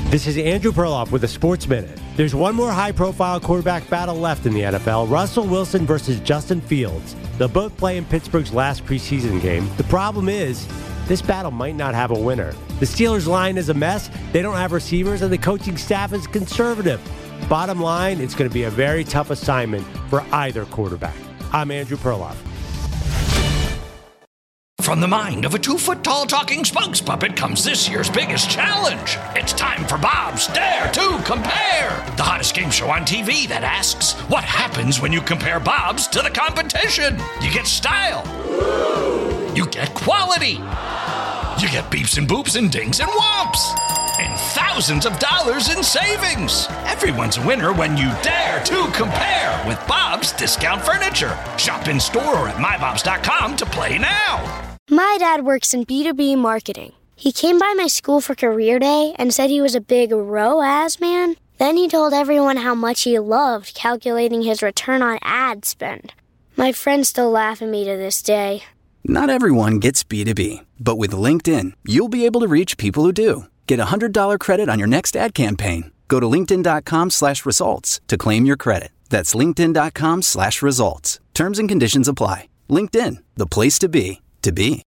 This is Andrew Perloff with a Sports Minute. There's one more high-profile quarterback battle left in the NFL, Russell Wilson versus Justin Fields. They'll both play in Pittsburgh's last preseason game. The problem is, this battle might not have a winner. The Steelers' line is a mess, they don't have receivers, and the coaching staff is conservative. Bottom line, it's going to be a very tough assignment for either quarterback. I'm Andrew Perloff. From the mind of a 2-foot-tall talking spokes puppet comes this year's biggest challenge. It's time for Bob's Dare to Compare, the hottest game show on TV that asks, what happens when you compare Bob's to the competition? You get style. You get quality. You get beeps and boops and dings and whomps. And thousands of dollars in savings. Everyone's a winner when you dare to compare with Bob's Discount Furniture. Shop in store or at mybobs.com to play now. My dad works in B2B marketing. He came by my school for career day and said he was a big ROAS man. Then he told everyone how much he loved calculating his return on ad spend. My friends still laugh at me to this day. Not everyone gets B2B, but with LinkedIn, you'll be able to reach people who do. Get a $100 credit on your next ad campaign. Go to linkedin.com/results to claim your credit. That's linkedin.com/results. Terms and conditions apply. LinkedIn, the place to be.